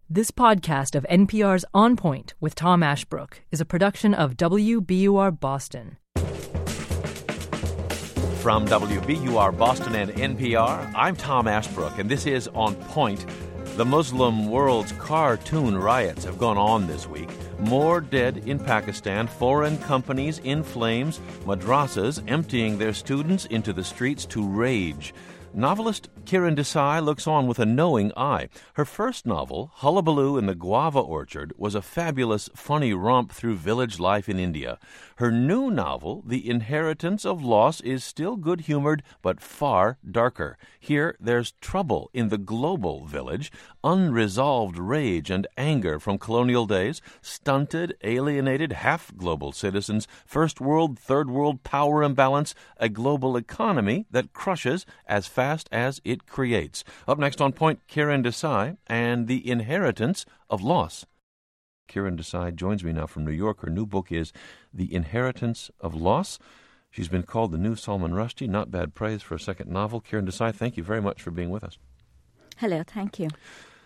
This podcast of NPR's On Point with Tom Ashbrook is a production of WBUR Boston. From WBUR Boston and NPR, I'm Tom Ashbrook, and this is On Point. The Muslim world's cartoon riots have gone on this week. More dead in Pakistan, foreign companies in flames, madrasas emptying their students into the streets to rage. Novelist Kiran Desai looks on with a knowing eye. Her first novel, Hullabaloo in the Guava Orchard, was a fabulous, funny romp through village life in India. Her new novel, The Inheritance of Loss, is still good-humored, but far darker. Here, there's trouble in the global village, unresolved rage and anger from colonial days, stunted, alienated, half-global citizens, first world, third world power imbalance, a global economy that crushes as fast as it creates. Up next on Point, Kiran Desai and The Inheritance of Loss. Kiran Desai joins me now from New York. Her new book is The Inheritance of Loss. She's been called the new Salman Rushdie. Not bad praise for a second novel. Kiran Desai, thank you very much for being with us. Hello, thank you.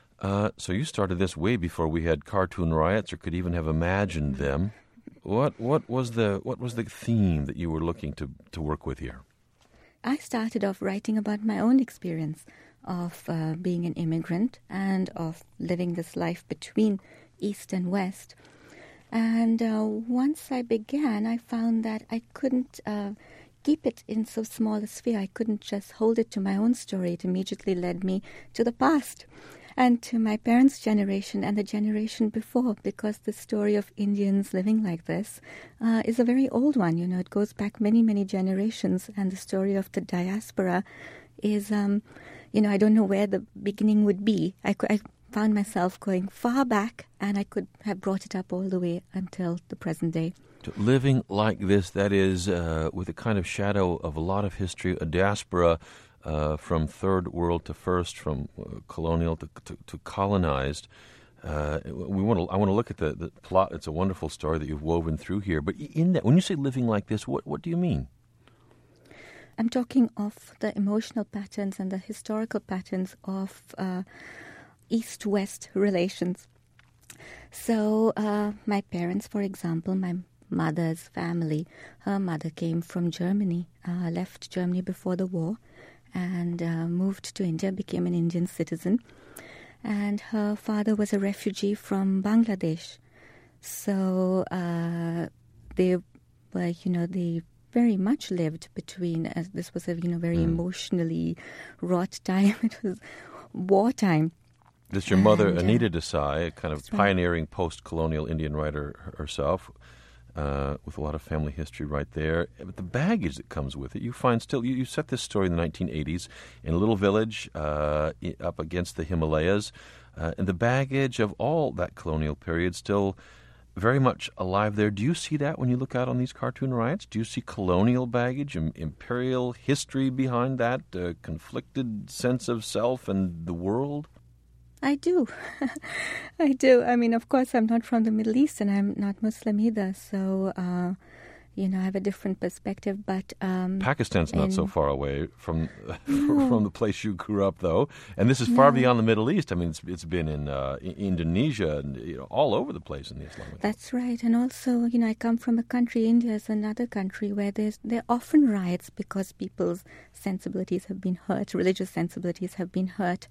So you started this way before we had cartoon riots or could even have imagined them. What was the theme that you were looking to work with here? I started off writing about my own experience of being an immigrant and of living this life between East and West. And once I began, I found that I couldn't keep it in so small a sphere. I couldn't just hold it to my own story. It immediately led me to the past and to my parents' generation and the generation before, because the story of Indians living like this is a very old one. You know, it goes back many, many generations, and the story of the diaspora is, I don't know where the beginning would be. I found myself going far back, and I could have brought it up all the way until the present day. Living like this, that is, with a kind of shadow of a lot of history, a diaspora from third world to first, from colonial to colonized. I want to look at the plot. It's a wonderful story that you've woven through here. But in that, when you say living like this, what do you mean? I'm talking of the emotional patterns and the historical patterns of East-West relations. So my parents, for example, my mother's family, her mother came from Germany, left Germany before the war, and moved to India, became an Indian citizen. And her father was a refugee from Bangladesh. So they were, they very much lived between, this was a, very emotionally wrought time. It was wartime. This is your mother, Anita Desai, a kind of pioneering post-colonial Indian writer herself, with a lot of family history right there. But the baggage that comes with it, you find still, you set this story in the 1980s in a little village up against the Himalayas, and the baggage of all that colonial period still very much alive there. Do you see that when you look out on these cartoon riots? Do you see colonial baggage, imperial history behind that, conflicted sense of self and the world? I do. I do. I mean, of course, I'm not from the Middle East and I'm not Muslim either. So, I have a different perspective. But Pakistan's not so far away from the place you grew up, though. And this is far beyond the Middle East. I mean, it's been in Indonesia and all over the place in the Islamic world. That's right. And also, I come from a country, India is another country where there are often riots because people's sensibilities have been hurt, religious sensibilities have been hurt.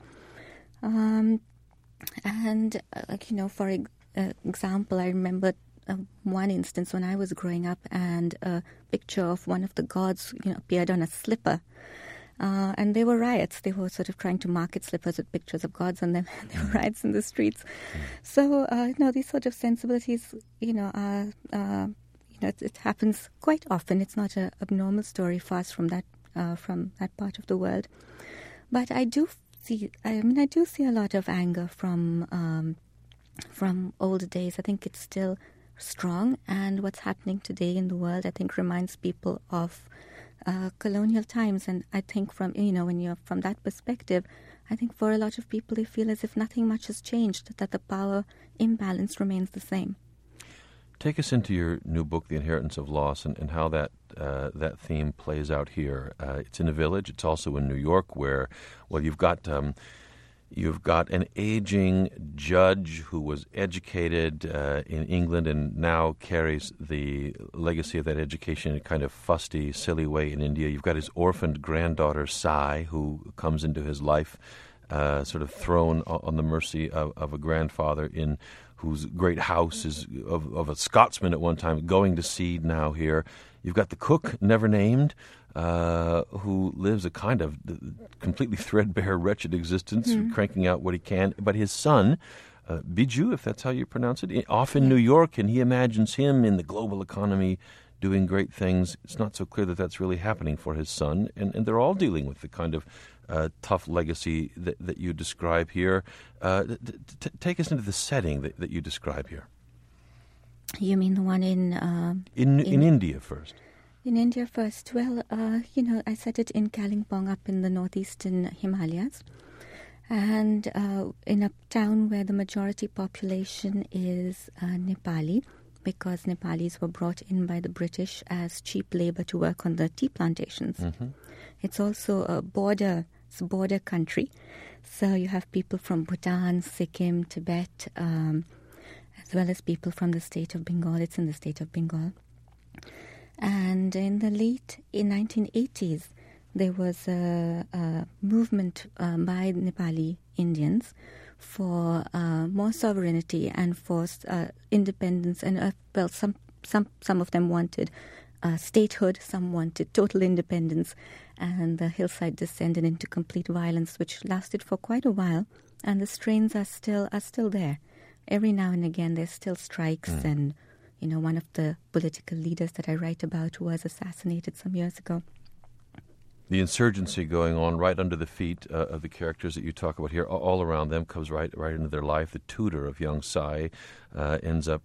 For example, I remember one instance when I was growing up, and a picture of one of the gods appeared on a slipper, and there were riots. They were sort of trying to market slippers with pictures of gods on them. There were riots in the streets. So these sort of sensibilities, are it happens quite often. It's not an abnormal story for us from that part of the world, but I do see a lot of anger from old days. I think it's still strong, and what's happening today in the world, I think, reminds people of colonial times. And I think when you're from that perspective, I think for a lot of people, they feel as if nothing much has changed, that the power imbalance remains the same. Take us into your new book, The Inheritance of Loss, and how that theme plays out here. It's in a village. It's also in New York, where, you've got You've got an aging judge who was educated in England and now carries the legacy of that education in a kind of fusty, silly way in India. You've got his orphaned granddaughter, Sai, who comes into his life sort of thrown on the mercy of a grandfather in whose great house is of a Scotsman at one time, going to seed now here. You've got the cook, never named, who lives a kind of completely threadbare, wretched existence, cranking out what he can. But his son, Biju, if that's how you pronounce it, off in New York, and he imagines him in the global economy doing great things. It's not so clear that that's really happening for his son, and they're all dealing with the kind of tough legacy that you describe here. Take us into the setting that you describe here. You mean the one in India first? In India first. Well, I set it in Kalimpong up in the northeastern Himalayas, and in a town where the majority population is Nepali, because Nepalis were brought in by the British as cheap labor to work on the tea plantations. Mm-hmm. It's also a border country, so you have people from Bhutan, Sikkim, Tibet, as well as people from the state of Bengal. It's in the state of Bengal. And in the 1980s, there was a movement by Nepali Indians for more sovereignty and for independence. And some of them wanted statehood, some wanted total independence, and the hillside descended into complete violence, which lasted for quite a while. And the strains are still there. Every now and again, there's still strikes, and one of the political leaders that I write about was assassinated some years ago. The insurgency going on right under the feet of the characters that you talk about here, all around them, comes right into their life. The tutor of young Sai ends up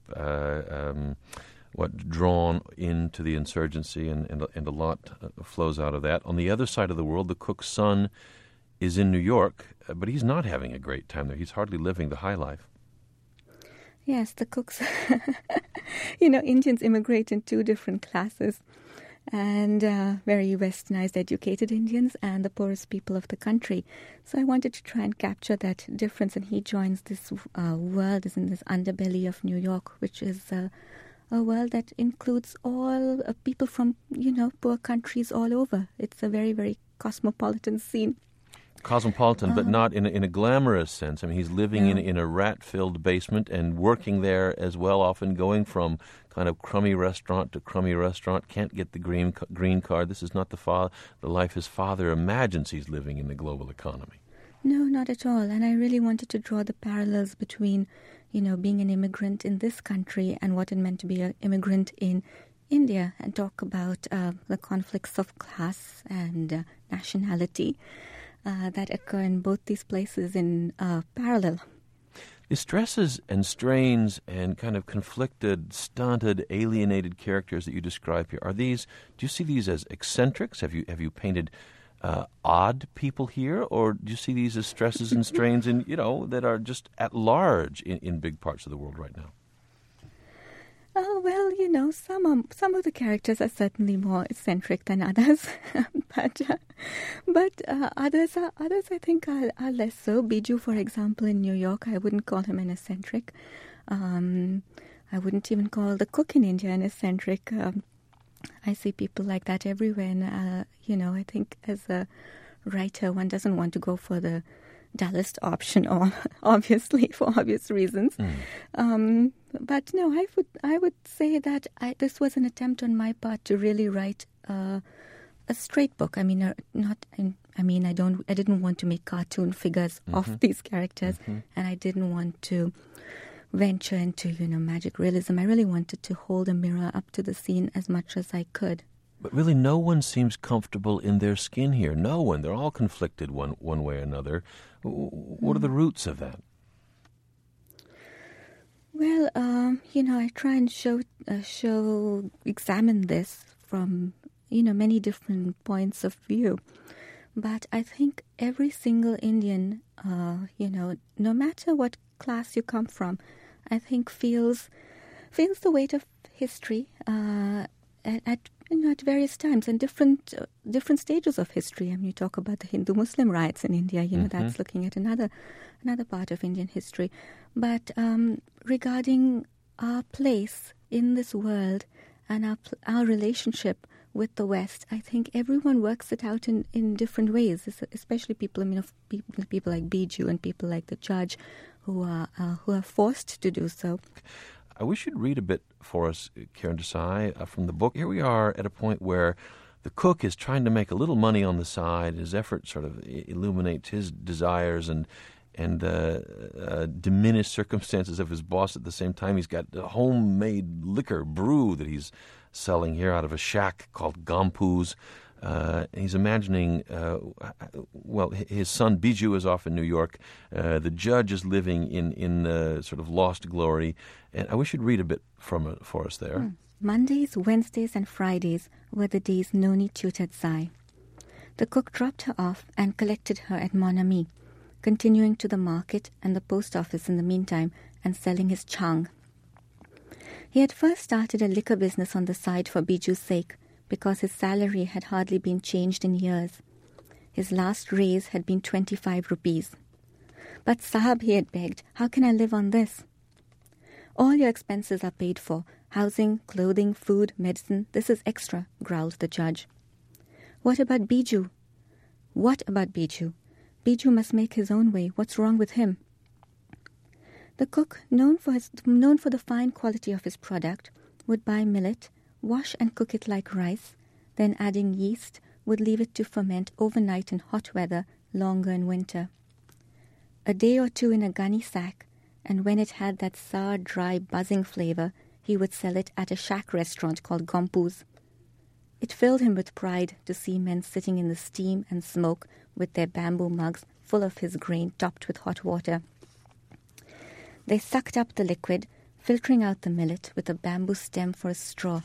drawn into the insurgency, and a lot flows out of that. On the other side of the world, the cook's son is in New York, but he's not having a great time there. He's hardly living the high life. Yes, the cooks, Indians immigrate in two different classes, and very westernized, educated Indians and the poorest people of the country. So I wanted to try and capture that difference, and he joins this world, is in this underbelly of New York, which is a world that includes all people from, poor countries all over. It's a very, very cosmopolitan scene. Cosmopolitan, but not in a glamorous sense. I mean, he's living in a rat-filled basement and working there as well, often going from kind of crummy restaurant to crummy restaurant, can't get the green card. This is not the life his father imagines he's living in the global economy. No, not at all. And I really wanted to draw the parallels between, being an immigrant in this country and what it meant to be an immigrant in India, and talk about the conflicts of class and nationality that occur in both these places in parallel. The stresses and strains and kind of conflicted, stunted, alienated characters that you describe here, do you see these as eccentrics? Have you painted odd people here, or do you see these as stresses and strains that are just at large in big parts of the world right now? Oh, well, some of the characters are certainly more eccentric than others, but others I think are less so. Biju, for example, in New York, I wouldn't call him an eccentric. I wouldn't even call the cook in India an eccentric. I see people like that everywhere, and I think as a writer, one doesn't want to go for the dullest option, obviously, for obvious reasons. But no, I would say that this was an attempt on my part to really write a straight book. I didn't want to make cartoon figures of these characters, and I didn't want to venture into magic realism. I really wanted to hold a mirror up to the scene as much as I could. But really, no one seems comfortable in their skin here. No one. They're all conflicted one way or another. What are the roots of that? Well, I try and examine this from, many different points of view. But I think every single Indian, no matter what class you come from, I think feels the weight of history, at various times and different stages of history. I mean, you talk about the Hindu-Muslim riots in India. That's looking at another part of Indian history. But regarding our place in this world and our relationship with the West, I think everyone works it out in different ways. Especially people like Biju and people like the judge, who are forced to do so. I wish you'd read a bit for us, Kiran Desai, from the book. Here we are at a point where the cook is trying to make a little money on the side. His effort sort of illuminates his desires and diminished circumstances of his boss. At the same time, he's got a homemade liquor brew that he's selling here out of a shack called Gompus. He's imagining, his son Biju is off in New York. The judge is living in sort of lost glory. And I wish you'd read a bit for us there. Mondays, Wednesdays, and Fridays were the days Noni tutored Sai. The cook dropped her off and collected her at Mon Ami, continuing to the market and the post office in the meantime and selling his chang. He had first started a liquor business on the side for Biju's sake, because his salary had hardly been changed in years. His last raise had been 25 rupees. But Sahab, he had begged, how can I live on this? All your expenses are paid for. Housing, clothing, food, medicine, this is extra, growled the judge. What about Biju? Biju must make his own way. What's wrong with him? The cook, known for the fine quality of his product, would buy millet, wash and cook it like rice, then adding yeast, would leave it to ferment overnight in hot weather, longer in winter. A day or two in a gunny sack, and when it had that sour, dry, buzzing flavor, he would sell it at a shack restaurant called Gompus. It filled him with pride to see men sitting in the steam and smoke with their bamboo mugs full of his grain topped with hot water. They sucked up the liquid, filtering out the millet with a bamboo stem for a straw.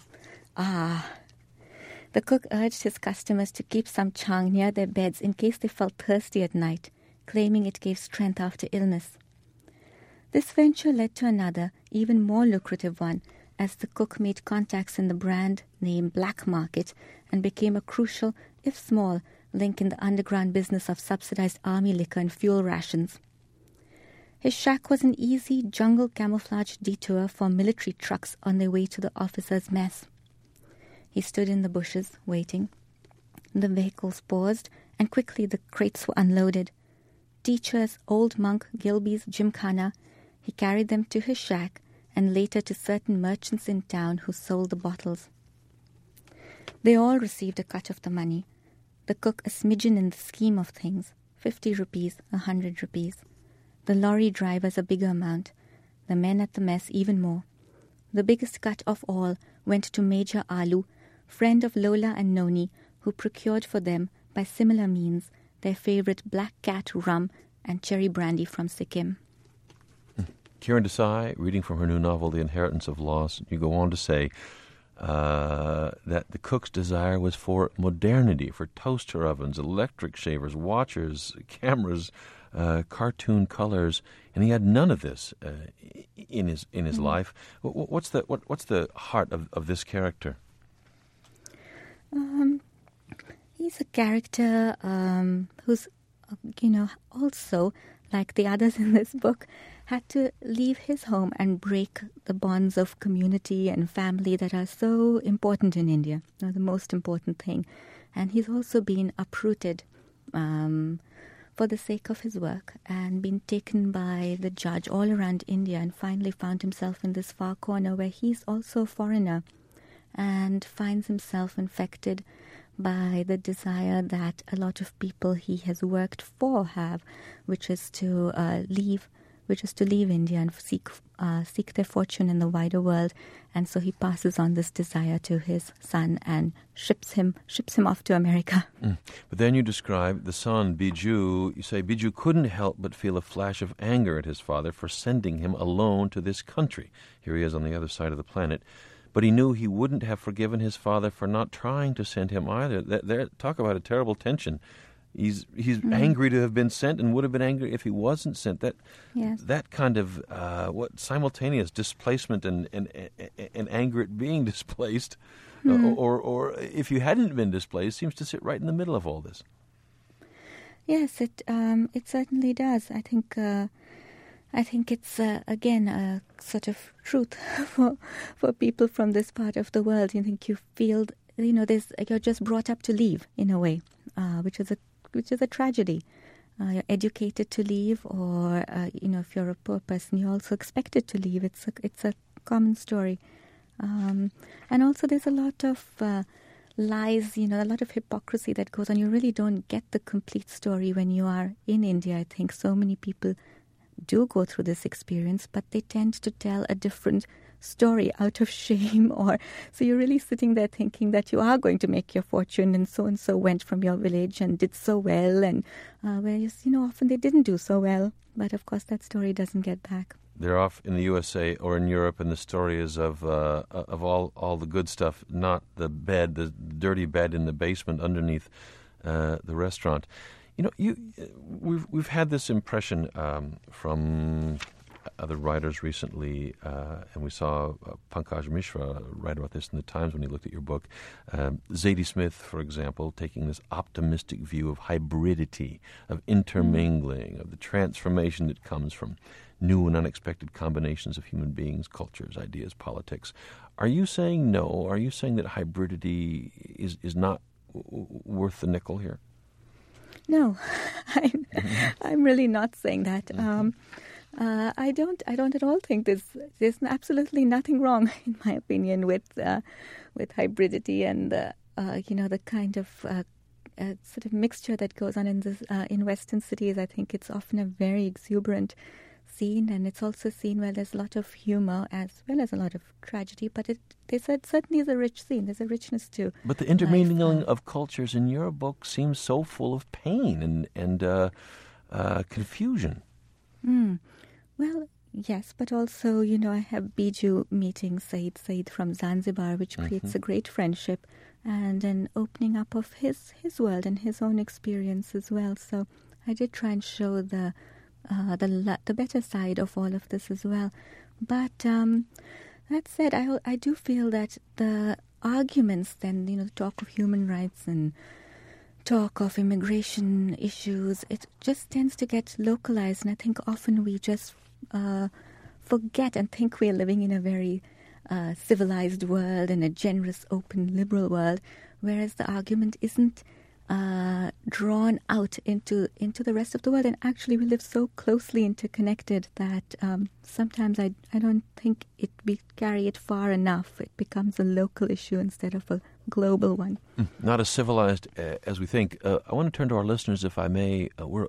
The cook urged his customers to keep some chang near their beds in case they felt thirsty at night, claiming it gave strength after illness. This venture led to another, even more lucrative one, as the cook made contacts in the brand name Black Market and became a crucial, if small, link in the underground business of subsidized army liquor and fuel rations. His shack was an easy jungle camouflage detour for military trucks on their way to the officers' mess. He stood in the bushes, waiting. The vehicles paused, and quickly the crates were unloaded. Teachers, old monk, Gilbey's, Gymkhana, he carried them to his shack, and later to certain merchants in town who sold the bottles. They all received a cut of the money. The cook a smidgen in the scheme of things, 50 rupees, 100 rupees. The lorry drivers a bigger amount. The men at the mess even more. The biggest cut of all went to Major Alu, friend of Lola and Noni, who procured for them, by similar means, their favorite Black Cat rum and cherry brandy from Sikkim. Kiran Desai, reading from her new novel, The Inheritance of Loss, you go on to say that the cook's desire was for modernity, for toaster ovens, electric shavers, watchers, cameras, cartoon colors, and he had none of this in his life. What's the heart of this character? He's a character who's, also, like the others in this book, had to leave his home and break the bonds of community and family that are so important in India. They're the most important thing. And he's also been uprooted for the sake of his work and been taken by the judge all around India and finally found himself in this far corner where he's also a foreigner and finds himself infected by the desire that a lot of people he has worked for have, which is to leave India and seek their fortune in the wider world. And so he passes on this desire to his son and ships him off to America. But then you describe the son, Biju. You say Biju couldn't help but feel a flash of anger at his father for sending him alone to this country. Here he is on the other side of the planet. But he knew he wouldn't have forgiven his father for not trying to send him either. Talk about a terrible tension. He's angry to have been sent and would have been angry if he wasn't sent. That kind of simultaneous displacement and anger at being displaced Or if you hadn't been displaced, seems to sit right in the middle of all this. Yes, it certainly does. I think it's again a sort of truth for people from this part of the world. You think you feel you're just brought up to leave in a way, which is a tragedy. You're educated to leave, or if you're a poor person, you're also expected to leave. It's a common story, and also there's a lot of lies, a lot of hypocrisy that goes on. You really don't get the complete story when you are in India. I think so many people do go through this experience, but they tend to tell a different story out of shame, so you're really sitting there thinking that you are going to make your fortune, and so went from your village and did so well, and whereas often they didn't do so well, but of course that story doesn't get back. They're off in the USA or in Europe, and the story is of all the good stuff, not the dirty bed in the basement underneath the restaurant. We've had this impression from other writers recently, and we saw Pankaj Mishra write about this in the Times when he looked at your book. Zadie Smith, for example, taking this optimistic view of hybridity, of intermingling, of the transformation that comes from new and unexpected combinations of human beings, cultures, ideas, politics. Are you saying no? Are you saying that hybridity is not worth the nickel here? No, I'm really not saying that. I don't at all think there's absolutely nothing wrong, in my opinion, with hybridity and the kind of sort of mixture that goes on in Western cities. I think it's often a very exuberant scene, and it's also a scene where there's a lot of humor as well as a lot of tragedy, but it certainly is a rich scene. There's a richness to But the intermingling of cultures in your book seems so full of pain and confusion. Well, yes, but also, I have Biju meeting Said from Zanzibar, which creates a great friendship and an opening up of his world and his own experience as well. So I did try and show the better side of all of this as well. But that said, I do feel that the arguments then, the talk of human rights and talk of immigration issues, it just tends to get localized, and I think often we just forget and think we're living in a very civilized world and a generous, open, liberal world, whereas the argument isn't drawn out into the rest of the world. And actually we live so closely interconnected that sometimes I don't think we carry it far enough. It becomes a local issue instead of a global one. Not as civilized as we think. I want to turn to our listeners, if I may. We're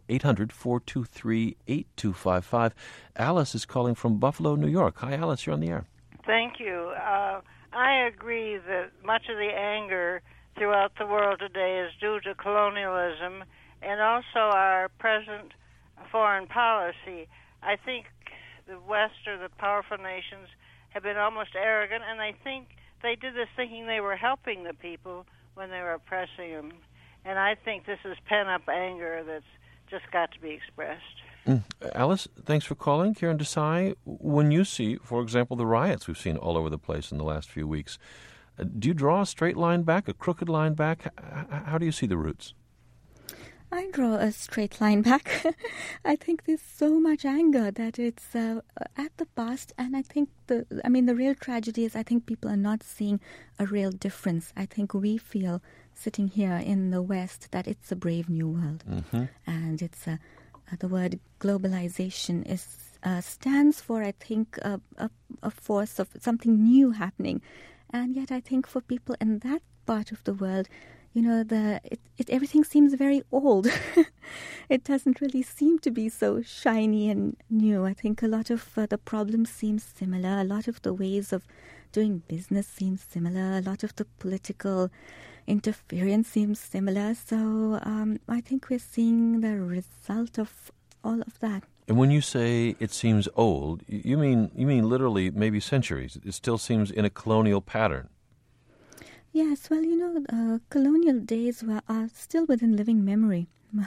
800-423-8255. Alice is calling from Buffalo, New York. Hi, Alice, you're on the air. Thank you. I agree that much of the anger throughout the world today is due to colonialism and also our present foreign policy. I think the West or the powerful nations have been almost arrogant, and I think they did this thinking they were helping the people when they were oppressing them. And I think this is pent-up anger that's just got to be expressed. Alice, thanks for calling. Kiran Desai, when you see, for example, the riots we've seen all over the place in the last few weeks, do you draw a straight line back, a crooked line back? How do you see the roots? I draw a straight line back. I think there's so much anger that it's at the past, and I think the real tragedy is I think people are not seeing a real difference. I think we feel sitting here in the West that it's a brave new world, and it's the word globalization stands for, I think, a force of something new happening. And yet I think for people in that part of the world, everything seems very old. It doesn't really seem to be so shiny and new. I think a lot of the problems seem similar. A lot of the ways of doing business seem similar. A lot of the political interference seems similar. So I think we're seeing the result of all of that. And when you say it seems old, you mean literally maybe centuries. It still seems in a colonial pattern. Yes, well, colonial days are still within living memory.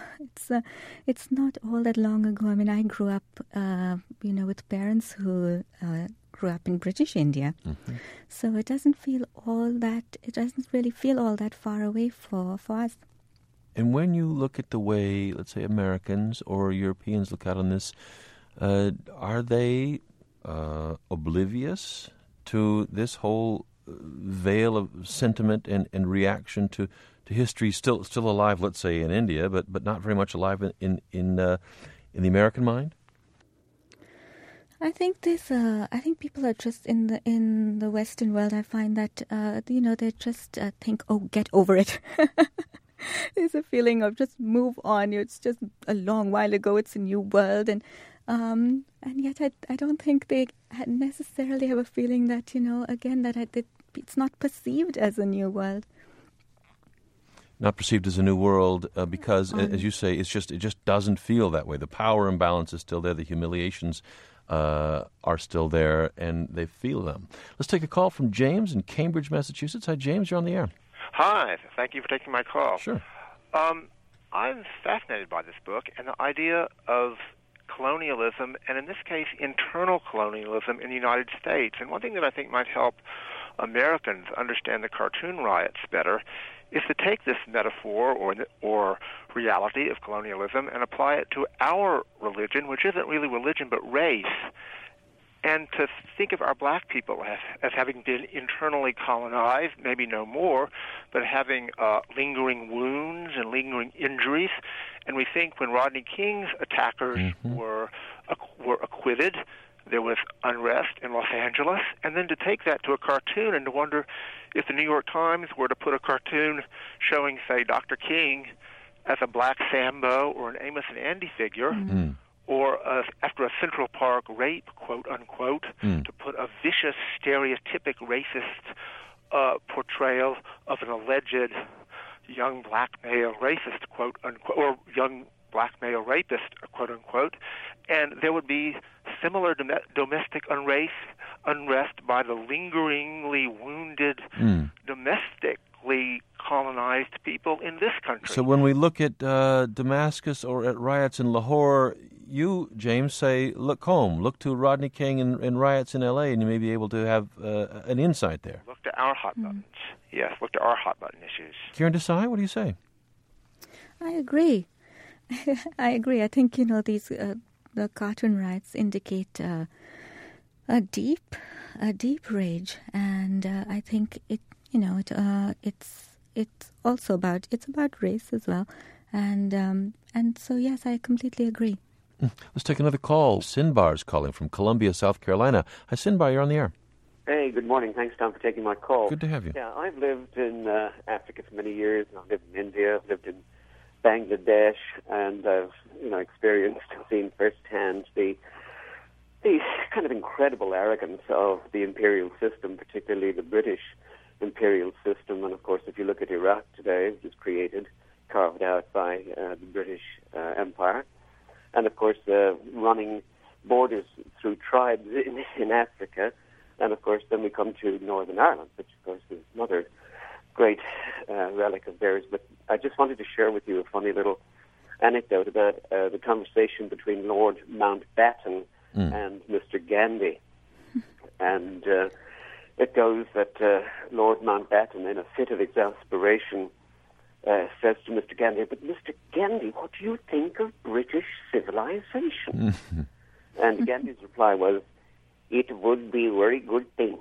It's not all that long ago. I mean, I grew up, with parents who grew up in British India. Mm-hmm. So it doesn't really feel all that far away for us. And when you look at the way, let's say, Americans or Europeans look out on this, are they oblivious to this whole veil of sentiment and reaction to history still alive, let's say, in India, but not very much alive in the American mind? I think people are just in the Western world. I find that they just think, oh, get over it. There's a feeling of just move on. It's just a long while ago. It's a new world, and yet I don't think they necessarily have a feeling that it's not perceived as a new world. Not perceived as a new world because, as you say, it just doesn't feel that way. The power imbalance is still there. The humiliations are still there, and they feel them. Let's take a call from James in Cambridge, Massachusetts. Hi, James. You're on the air. Hi. Thank you for taking my call. Sure. I'm fascinated by this book and the idea of colonialism, and in this case, internal colonialism in the United States. And one thing that I think might help Americans understand the cartoon riots better is to take this metaphor or reality of colonialism and apply it to our religion, which isn't really religion but race, and to think of our black people as having been internally colonized, maybe no more, but having lingering wounds and lingering injuries. And we think when Rodney King's attackers were acquitted, there was unrest in Los Angeles, and then to take that to a cartoon and to wonder if the New York Times were to put a cartoon showing, say, Dr. King as a black Sambo or an Amos and Andy figure, or after a Central Park rape, quote unquote, to put a vicious, stereotypic racist portrayal of an alleged young black male racist, quote unquote, or young black male rapist, quote unquote, and there would be similar domestic unrest by the lingeringly wounded, domestically colonized people in this country. So when we look at Damascus or at riots in Lahore, you, James, say, look home, look to Rodney King and riots in L.A., and you may be able to have an insight there. Look to our hot buttons. Yes, look to our hot button issues. Kiran Desai, what do you say? I agree. I think, these the cartoon riots indicate a deep rage, and I think it's also about race as well, and so yes, I completely agree. Let's take another call. Sinbar is calling from Columbia, South Carolina. Hi, Sinbar, you're on the air. Hey, good morning. Thanks, Tom, for taking my call. Good to have you. Yeah, I've lived in Africa for many years. I've lived in India. I've lived in Bangladesh, and I've experienced and seen firsthand the kind of incredible arrogance of the imperial system, particularly the British imperial system. And of course, if you look at Iraq today, it was carved out by the British Empire, and of course, running borders through tribes in Africa. And of course, then we come to Northern Ireland, which of course is another great relic of theirs. But I just wanted to share with you a funny little anecdote about the conversation between Lord Mountbatten and Mr. Gandhi. And it goes that Lord Mountbatten, in a fit of exasperation, says to Mr. Gandhi, "But Mr. Gandhi, what do you think of British civilization?" And Gandhi's reply was, "It would be a very good thing."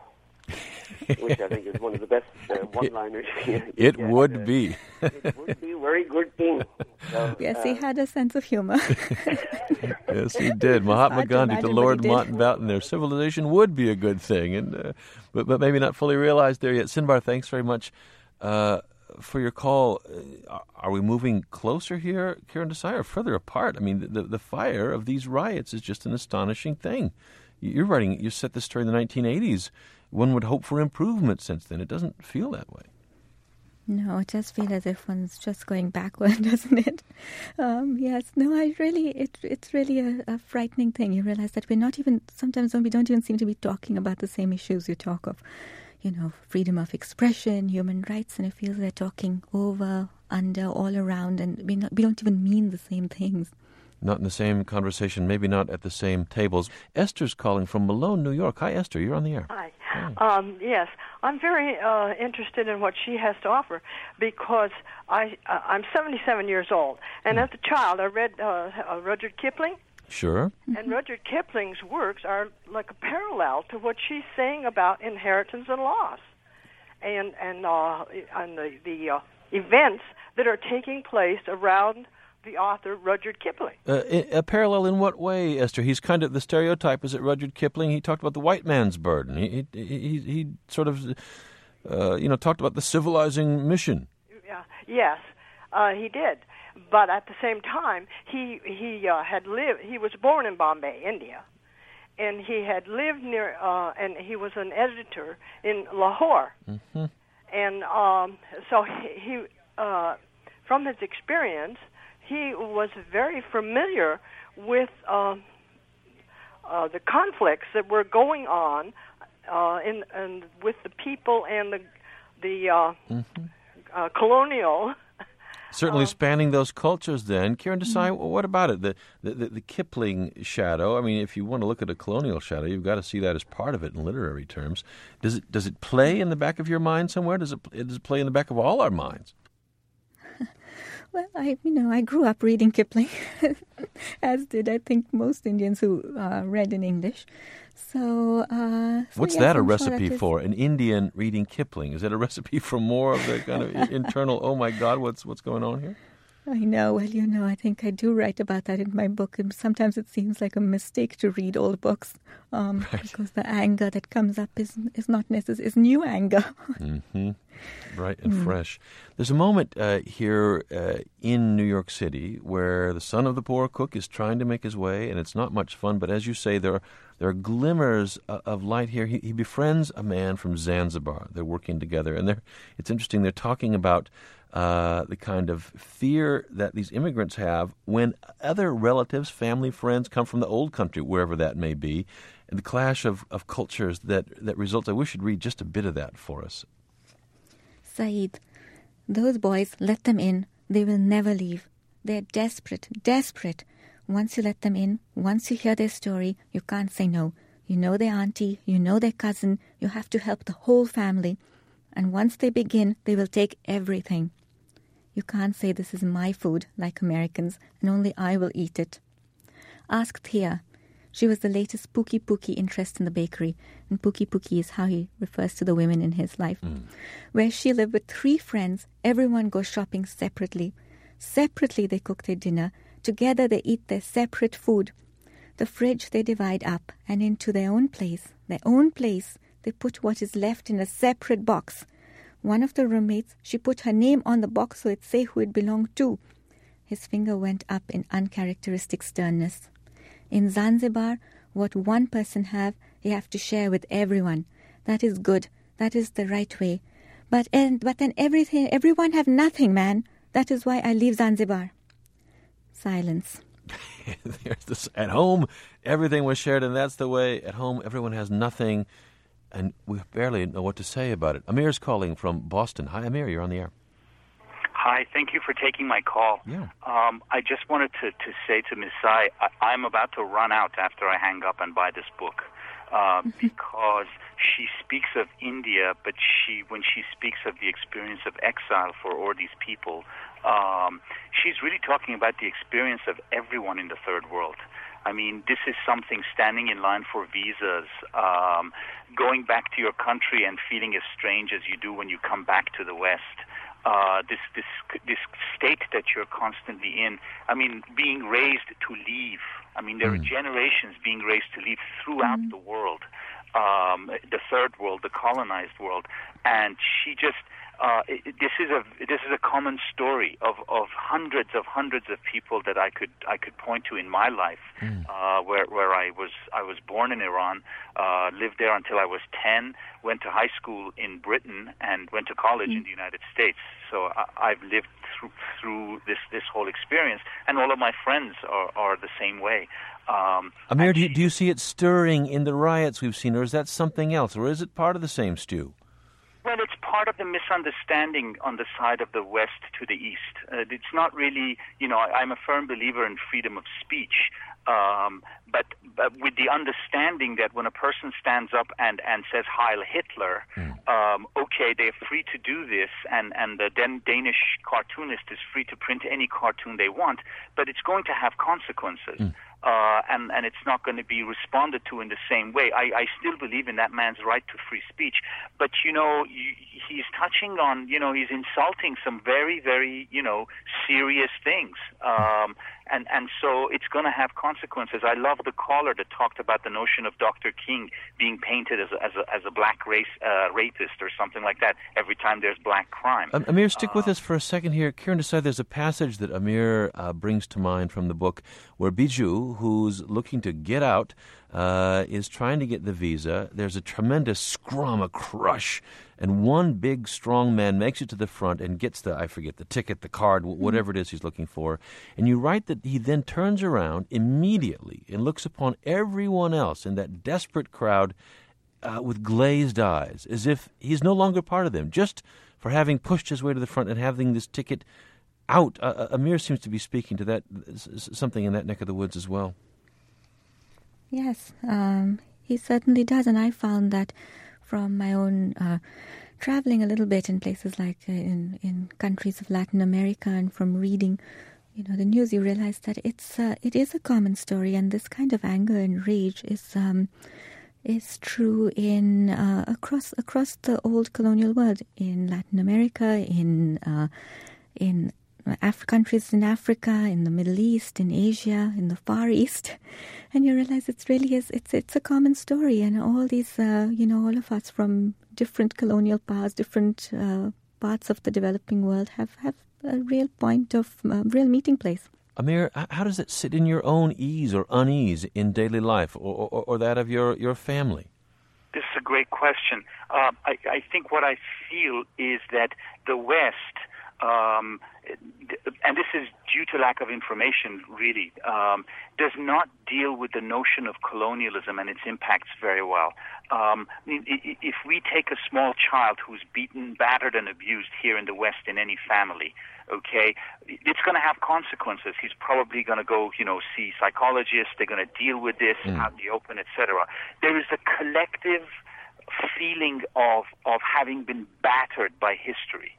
Which I think is one of the best one-liners here. It would be. It would be a very good thing. So, yes, he had a sense of humor. Yes, he did. Mahatma Gandhi to Lord Mountbatten, their civilization would be a good thing, and but maybe not fully realized there yet. Sinbar, thanks very much for your call. Are we moving closer here, Kiran Desai, or further apart? I mean, the fire of these riots is just an astonishing thing. You set this story in the 1980s. One would hope for improvement since then. It doesn't feel that way. No, it does feel as if one's just going backward, doesn't it? Yes. No, it's really a frightening thing. You realize that sometimes we don't even seem to be talking about the same issues. You talk of, freedom of expression, human rights, and it feels they're talking over, under, all around, and we don't even mean the same things. Not in the same conversation, maybe not at the same tables. Esther's calling from Malone, New York. Hi, Esther. You're on the air. Hi. Yes, I'm very interested in what she has to offer because I'm 77 years old, and as a child I read Rudyard Kipling. Sure. And Rudyard Kipling's works are like a parallel to what she's saying about inheritance and loss, and the events that are taking place around the author Rudyard Kipling. A parallel in what way, Esther? He's kind of the stereotype is that Rudyard Kipling. He talked about the white man's burden. He sort of talked about the civilizing mission. Yeah. Yes, he did. But at the same time, he had lived. He was born in Bombay, India, and he had lived near. And he was an editor in Lahore. Mm-hmm. And so he from his experience, he was very familiar with the conflicts that were going on and with the people and the colonial. Certainly spanning those cultures then. Karen Desai, what about it? The Kipling shadow, I mean, if you want to look at a colonial shadow, you've got to see that as part of it in literary terms. Does it play in the back of your mind somewhere? Does it play in the back of all our minds? Well, I grew up reading Kipling, as did, I think, most Indians who read in English. So, what's yes, that a I'm recipe sure for? An Indian reading Kipling? Is that a recipe for more of the kind of internal, oh my God, what's going on here? I know. Well, I think I do write about that in my book. And sometimes it seems like a mistake to read old books because the anger that comes up is not necessarily, is new anger. Mm-hmm. Right and fresh. There's a moment here in New York City where the son of the poor cook is trying to make his way, and it's not much fun. But as you say, there are glimmers of light here. He befriends a man from Zanzibar. They're working together, and it's interesting. They're talking about the kind of fear that these immigrants have when other relatives, family, friends come from the old country, wherever that may be, and the clash of cultures that results. I wish you'd read just a bit of that for us. Saeed, those boys, let them in. They will never leave. They're desperate. Once you let them in, once you hear their story, you can't say no. You know their auntie, you know their cousin. You have to help the whole family. And once they begin, they will take everything. You can't say this is my food, like Americans, and only I will eat it. Ask Thea. She was the latest Pookie interest in the bakery, and Pookie is how he refers to the women in his life. Where she lived with 3 friends, everyone goes shopping separately. Separately they cook their dinner. Together they eat their separate food. The fridge they divide up, and into their own place, they put what is left in a separate box. One of the roommates, she put her name on the box so it'd say who it belonged to. His finger went up in uncharacteristic sternness. In Zanzibar, what one person have, you have to share with everyone. That is good. That is the right way. But then everyone have nothing, man. That is why I leave Zanzibar. Silence. There's this, at home, everything was shared, and that's the way. At home, everyone has nothing, and we barely know what to say about it. Amir's calling from Boston. Hi, Amir, you're on the air. Hi, thank you for taking my call. Yeah. I just wanted to say to Ms. Sai, I'm about to run out after I hang up and buy this book because she speaks of India, but when she speaks of the experience of exile for all these people, she's really talking about the experience of everyone in the third world. I mean, this is something standing in line for visas, going back to your country and feeling as strange as you do when you come back to the West. This state that you're constantly in. I mean, being raised to leave. I mean, there are generations being raised to leave throughout the world, the third world, the colonized world, and she just. This is a common story of hundreds of people that I could point to in my life, where I was born in Iran, lived there until I was 10, went to high school in Britain, and went to college in the United States. So I've lived through this whole experience, and all of my friends are the same way. Amir, do you see it stirring in the riots we've seen, or is that something else, or is it part of the same stew? Well, it's part part of the misunderstanding on the side of the West to the East. It's not really, I'm a firm believer in freedom of speech, but with the understanding that when a person stands up and says Heil Hitler, okay, they're free to do this, and the Danish cartoonist is free to print any cartoon they want, but it's going to have consequences. And it's not going to be responded to in the same way. I still believe in that man's right to free speech. But, he's touching on, he's insulting some very, very, serious things. And so it's going to have consequences. I love the caller that talked about the notion of Dr. King being painted as a black rapist or something like that every time there's black crime. Amir, stick with us for a second here. Kiran Desai, there's a passage that Amir brings to mind from the book where Biju, who's looking to get out, is trying to get the visa. There's a tremendous scrum, a crush, and one big, strong man makes it to the front and gets the ticket, the card, whatever it is he's looking for. And you write that he then turns around immediately and looks upon everyone else in that desperate crowd with glazed eyes, as if he's no longer part of them, just for having pushed his way to the front and having this ticket out. Amir seems to be speaking to that, something in that neck of the woods as well. Yes, he certainly does, and I found that from my own traveling a little bit in places like in countries of Latin America, and from reading, the news, you realize that it is a common story, and this kind of anger and rage is true in across the old colonial world, in Latin America, in countries in Africa, in the Middle East, in Asia, in the Far East, and you realize it's a common story, and all these all of us from different colonial powers, different parts of the developing world have a real point of real meeting place. Amir, how does it sit in your own ease or unease in daily life, or that of your family? This is a great question. I think what I feel is that the West, and this is due to lack of information, really, does not deal with the notion of colonialism and its impacts very well. If we take a small child who's beaten, battered, and abused here in the West in any family, okay, it's going to have consequences. He's probably going to go, see psychologists. They're going to deal with this out in the open, etc. There is a collective feeling of having been battered by history.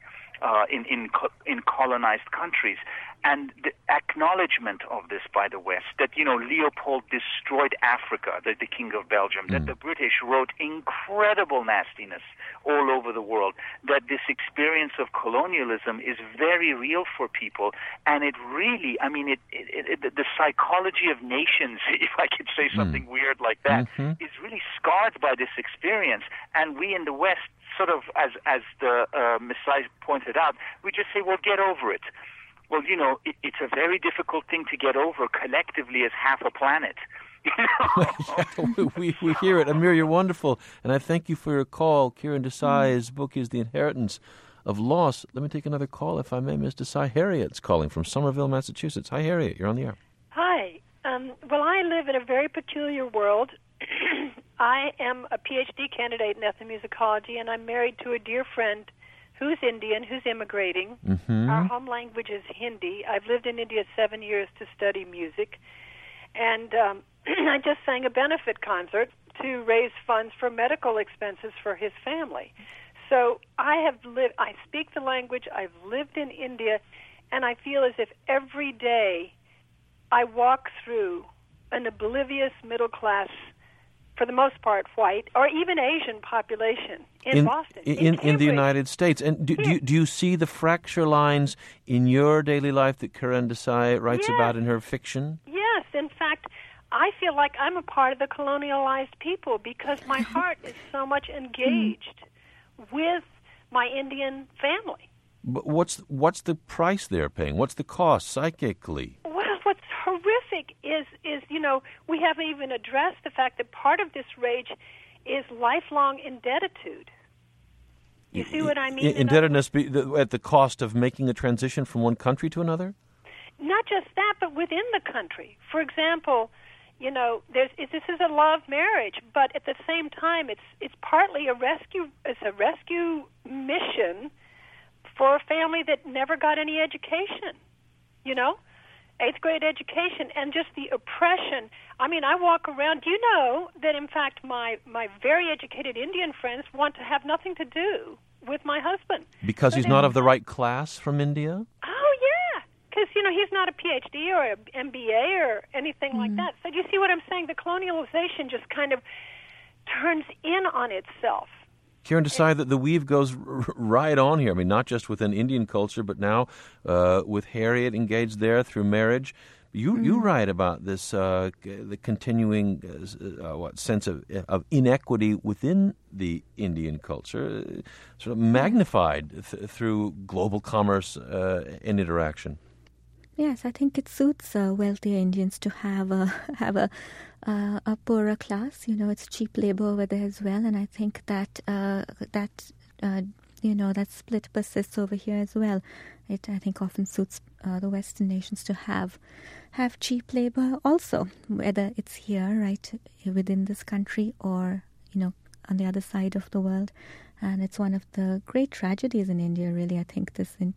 In colonized countries, and the acknowledgement of this by the West, that Leopold destroyed Africa, the King of Belgium, that the British wrote incredible nastiness all over the world, that this experience of colonialism is very real for people, and it really, the psychology of nations, if I could say something weird like that, is really scarred by this experience, and we in the West, sort of, as the Messiah pointed out, we just say, well, get over it. Well, it's a very difficult thing to get over collectively as half a planet. Yeah, we hear it. Amir, you're wonderful, and I thank you for your call. Kiran Desai's book is The Inheritance of Loss. Let me take another call, if I may, Ms. Desai. Harriet's calling from Somerville, Massachusetts. Hi, Harriet. You're on the air. Hi. Well, I live in a very peculiar world. I am a PhD candidate in ethnomusicology, and I'm married to a dear friend who's Indian, who's immigrating. Our home language is Hindi. I've lived in India 7 years to study music, and I just sang a benefit concert to raise funds for medical expenses for his family. So I speak the language, I've lived in India, and I feel as if every day I walk through an oblivious middle class, for the most part white, or even Asian population in Boston. In the United States. And do you see the fracture lines in your daily life that Kiran Desai writes about in her fiction? Yes. In fact, I feel like I'm a part of the colonialized people because my heart is so much engaged with my Indian family. But what's the price they're paying? What's the cost psychically? Well, what's horrific is we haven't even addressed the fact that part of this rage is lifelong indebtitude. You see what I mean? Indebtedness at the cost of making a transition from one country to another? Not just that, but within the country. For example, this is a love marriage, but at the same time, it's partly a rescue. It's a rescue mission for a family that never got any education. 8th grade education, and just the oppression. I mean, I walk around. Do you know that, in fact, my very educated Indian friends want to have nothing to do with my husband. Because he's not of the right class from India? Oh, yeah. Because, he's not a PhD or an MBA or anything like that. So do you see what I'm saying? The colonialization just kind of turns in on itself. Kiran Desai, that the weave goes right on here. I mean, not just within Indian culture, but now with Harriet engaged there through marriage. You write about this, the continuing sense of inequity within the Indian culture, sort of magnified through global commerce and interaction. Yes, I think it suits wealthier Indians to have a poorer class. It's cheap labor over there as well, and I think that that split persists over here as well. It, I think, often suits the Western nations to have cheap labor also, whether it's here, right, within this country, or on the other side of the world. And it's one of the great tragedies in India, really. I think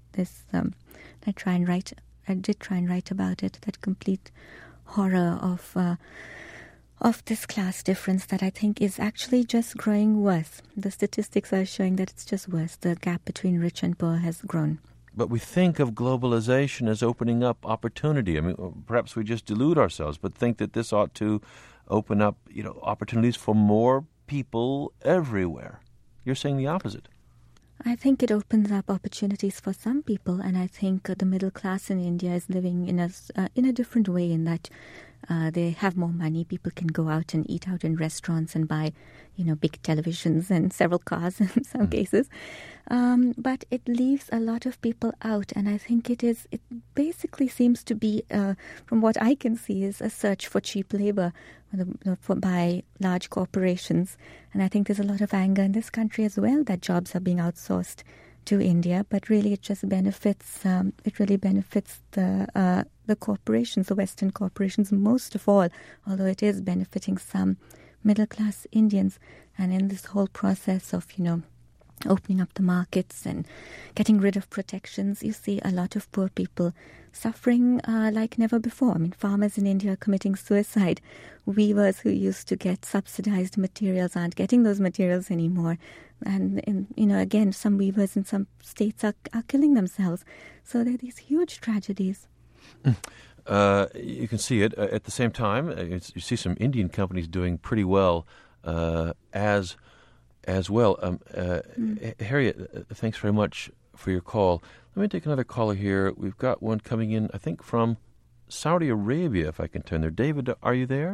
I did try and write about it, that complete horror of this class difference that I think is actually just growing worse. The statistics are showing that it's just worse. The gap between rich and poor has grown. But we think of globalization as opening up opportunity. I mean, perhaps we just delude ourselves, but think that this ought to open up, opportunities for more people everywhere. You're saying the opposite. I think it opens up opportunities for some people, and I think the middle class in India is living in a different way, in that they have more money. People can go out and eat out in restaurants and buy, big televisions and several cars in some cases. But it leaves a lot of people out, and I think it basically seems to be, from what I can see, is a search for cheap labor by large corporations. And I think there's a lot of anger in this country as well that jobs are being outsourced to India, but really it just benefits. It really benefits the corporations, the Western corporations, most of all. Although it is benefiting some middle class Indians, and in this whole process of opening up the markets and getting rid of protections, you see a lot of poor people suffering like never before. I mean, farmers in India are committing suicide. Weavers who used to get subsidized materials aren't getting those materials anymore. And, again, some weavers in some states are killing themselves. So there are these huge tragedies. You can see it. At the same time, you see some Indian companies doing pretty well as well. Harriet, thanks very much for your call. Let me take another caller here. We've got one coming in, I think, from Saudi Arabia, if I can turn there. David, are you there?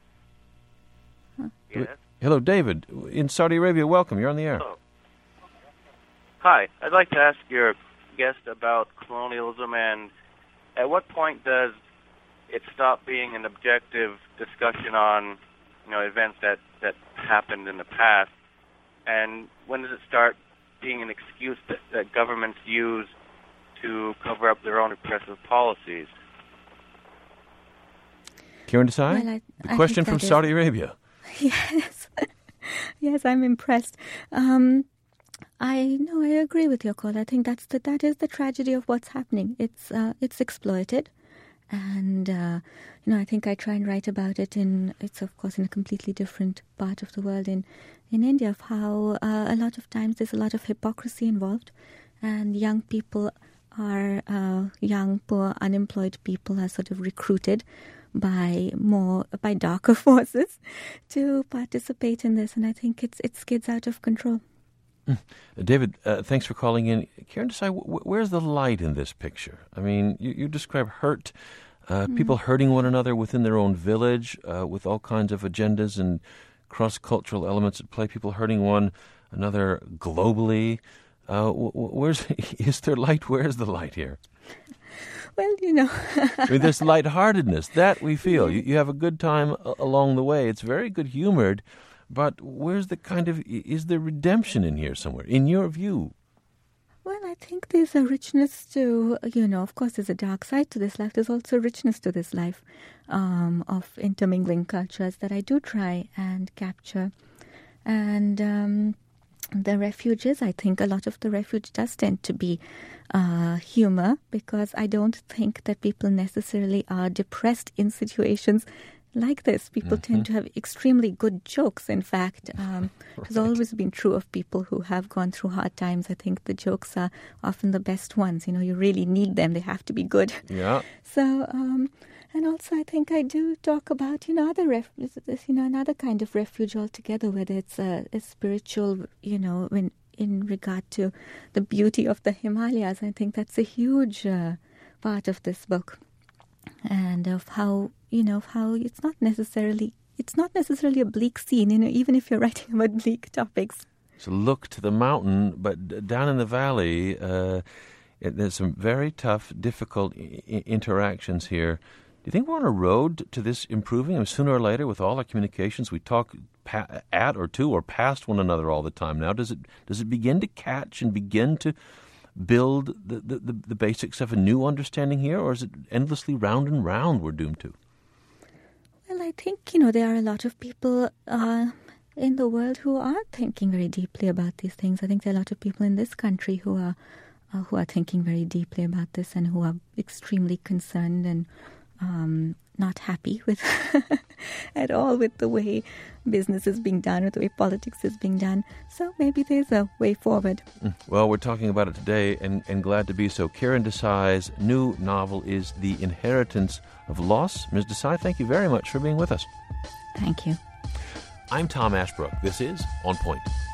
Yes. Hello, David, in Saudi Arabia. Welcome. You're on the air. Hello. Hi. I'd like to ask your guest about colonialism, and at what point does it stop being an objective discussion on, events that happened in the past, and when does it start being an excuse that governments use to cover up their own oppressive policies? Kiran Desai? The question from Saudi Arabia. Yes. Yes, I'm impressed. I agree with your call. I think that is the tragedy of what's happening. It's exploited, and I think I try and write about it it's of course in a completely different part of the world in India, of how a lot of times there's a lot of hypocrisy involved, and young people young, poor, unemployed people are sort of recruited by darker forces to participate in this, and I think it skids out of control. David, thanks for calling in. Kiran Desai, where's the light in this picture? I mean, you describe hurt, people hurting one another within their own village, with all kinds of agendas and cross-cultural elements at play, people hurting one another globally. Is there light? Where's the light here? Well, I mean, there's lightheartedness that we feel. You have a good time along the way. It's very good humored, but where's is there redemption in here somewhere, in your view? Well, I think there's a richness to, of course there's a dark side to this life. There's also a richness to this life of intermingling cultures that I do try and capture. And the refuges, I think a lot of the refuge does tend to be humor, because I don't think that people necessarily are depressed in situations like this. People tend to have extremely good jokes. In fact, it's always been true of people who have gone through hard times. I think the jokes are often the best ones. You really need them. They have to be good. Yeah. So, and also I think I do talk about, other another kind of refuge altogether, whether it's a spiritual, when in regard to the beauty of the Himalayas. I think that's a huge part of this book. And of how it's not necessarily a bleak scene, even if you're writing about bleak topics. So look to the mountain, but down in the valley, there's some very tough, difficult interactions here. Do you think we're on a road to this improving? Sooner or later, with all our communications, we talk at or to or past one another all the time. Now, does it begin to catch and begin to build the basics of a new understanding here, or is it endlessly round and round we're doomed to? Well, I think, there are a lot of people in the world who are thinking very deeply about these things. I think there are a lot of people in this country who are thinking very deeply about this and who are extremely concerned and not happy with at all with the way business is being done, or the way politics is being done. So maybe there's a way forward. Well, we're talking about it today, and glad to be so. Kiran Desai's new novel is The Inheritance of Loss. Ms. Desai, thank you very much for being with us. Thank you. I'm Tom Ashbrook. This is On Point.